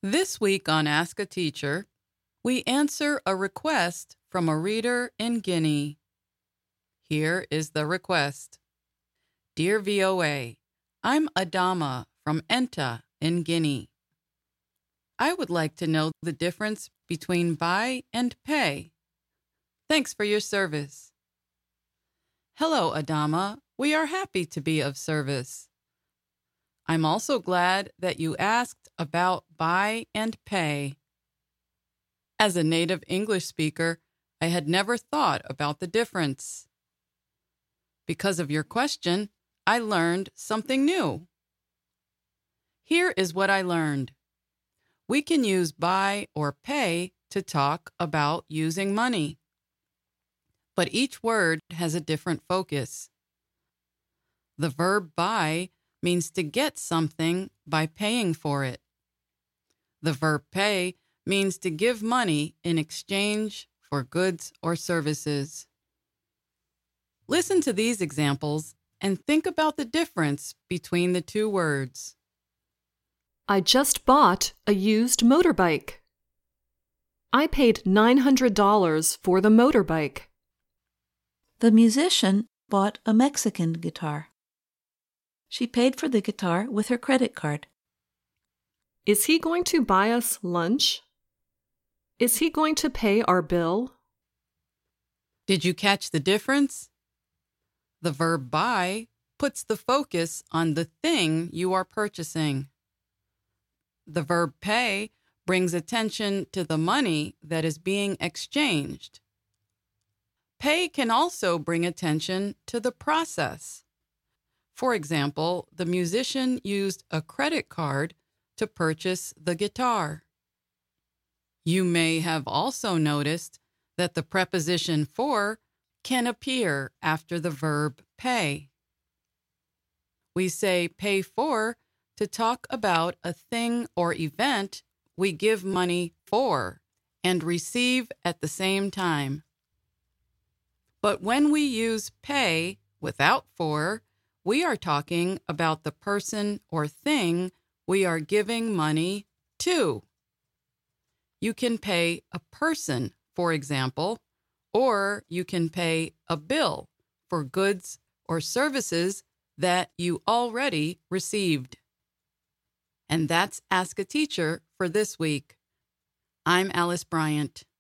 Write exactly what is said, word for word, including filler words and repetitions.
This week on Ask a Teacher, we answer a request from a reader in Guinea. Here is the request. Dear V O A, I'm Adama from Enta in Guinea. I would like to know the difference between buy and pay. Thanks for your service. Hello, Adama. We are happy to be of service. I'm also glad that you asked about buy and pay. As a native English speaker, I had never thought about the difference. Because of your question, I learned something new. Here is what I learned. We can use buy or pay to talk about using money. But each word has a different focus. The verb buy means to get something by paying for it. The verb pay means to give money in exchange for goods or services. Listen to these examples and think about the difference between the two words. I just bought a used motorbike. I paid nine hundred dollars for the motorbike. The musician bought a Mexican guitar. She paid for the guitar with her credit card. Is he going to buy us lunch? Is he going to pay our bill? Did you catch the difference? The verb buy puts the focus on the thing you are purchasing. The verb pay brings attention to the money that is being exchanged. Pay can also bring attention to the process. For example, the musician used a credit card to purchase the guitar. You may have also noticed that the preposition for can appear after the verb pay. We say pay for to talk about a thing or event we give money for and receive at the same time. But when we use pay without for, we are talking about the person or thing we are giving money to. You can pay a person, for example, or you can pay a bill for goods or services that you already received. And that's Ask a Teacher for this week. I'm Alice Bryant.